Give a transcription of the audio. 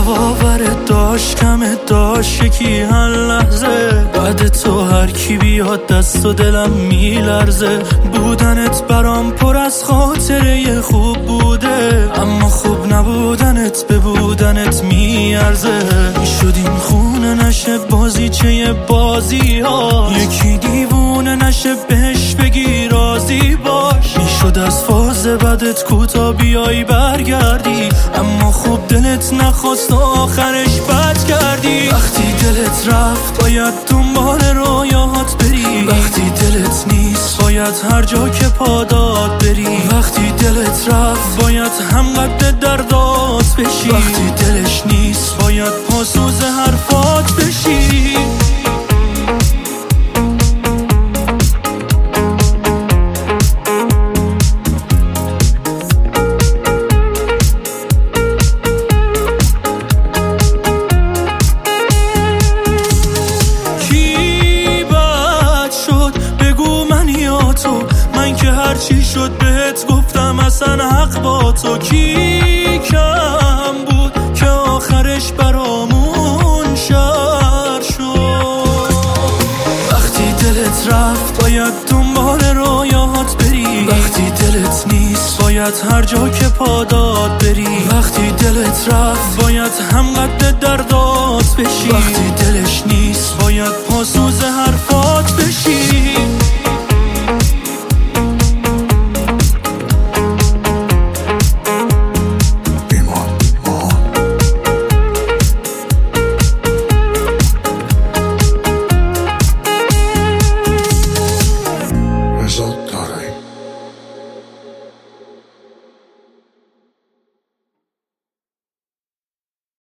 باورت داشت کمت داشت یکی هر لحظه بعد تو هر کی بیاد دست و دلم میلرزه. بودنت برام پر از خاطره خوب بوده، اما خوب نبودنت به بودنت میارزه. میشد این خونه نشه بازیچه بازی ها، یکی دیوونه نشه بهش بگی راضی باش. میشد از فاز بدت کوتا بیای برگردی، اما خوب دلت نخواست و آخرش بد کردی. وقتی دلت رفت باید دنبال رویاهات بری، وقتی دلت نیست باید هر جا که پا داد بری. وقتی دلت رفت باید هم قد دردات بشی، وقتی دلش نیست باید پاسوز حرفات بشی. من که هرچی شد بهت گفتم اصلا حق با تو. کی کم بود که آخرش برامون شر شد. وقتی دلت رفت باید دنبال رویاهات بری، وقتی دلت نیست باید هر جا که پا داد بری. وقتی دلت رفت باید هم قد دردات بشی، وقتی دلش نیست